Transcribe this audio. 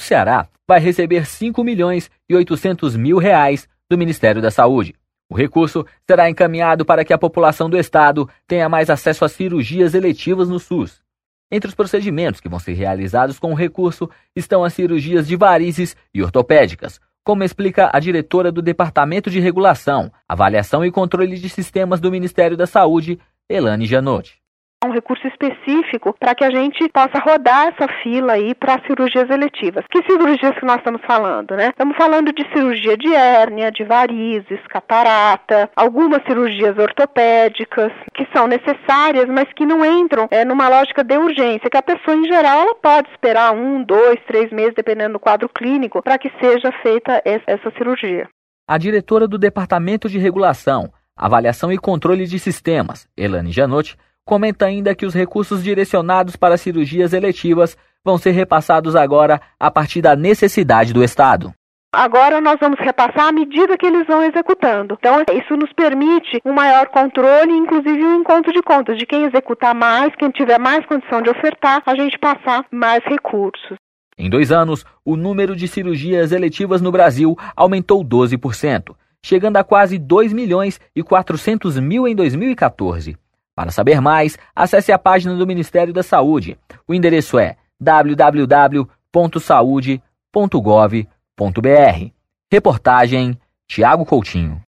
Ceará vai receber R$ 5.800.000 do Ministério da Saúde. O recurso será encaminhado para que a população do estado tenha mais acesso a cirurgias eletivas no SUS. Entre os procedimentos que vão ser realizados com o recurso estão as cirurgias de varizes e ortopédicas, como explica a diretora do Departamento de Regulação, Avaliação e Controle de Sistemas do Ministério da Saúde, Elane Janotti. Um recurso específico para que a gente possa rodar essa fila aí para cirurgias eletivas. Que cirurgias que nós estamos falando, né? Estamos falando de cirurgia de hérnia, de varizes, catarata, algumas cirurgias ortopédicas que são necessárias, mas que não entram numa lógica de urgência, que a pessoa em geral ela pode esperar 1, 2, 3 meses, dependendo do quadro clínico, para que seja feita essa cirurgia. A diretora do Departamento de Regulação, Avaliação e Controle de Sistemas, Elane Janotti, comenta ainda que os recursos direcionados para cirurgias eletivas vão ser repassados agora a partir da necessidade do Estado. Agora nós vamos repassar à medida que eles vão executando. Então isso nos permite um maior controle, inclusive um encontro de contas, de quem executar mais, quem tiver mais condição de ofertar, a gente passar mais recursos. Em 2 anos, o número de cirurgias eletivas no Brasil aumentou 12%, chegando a quase 2.400.000 em 2014. Para saber mais, acesse a página do Ministério da Saúde. O endereço é www.saude.gov.br. Reportagem Tiago Coutinho.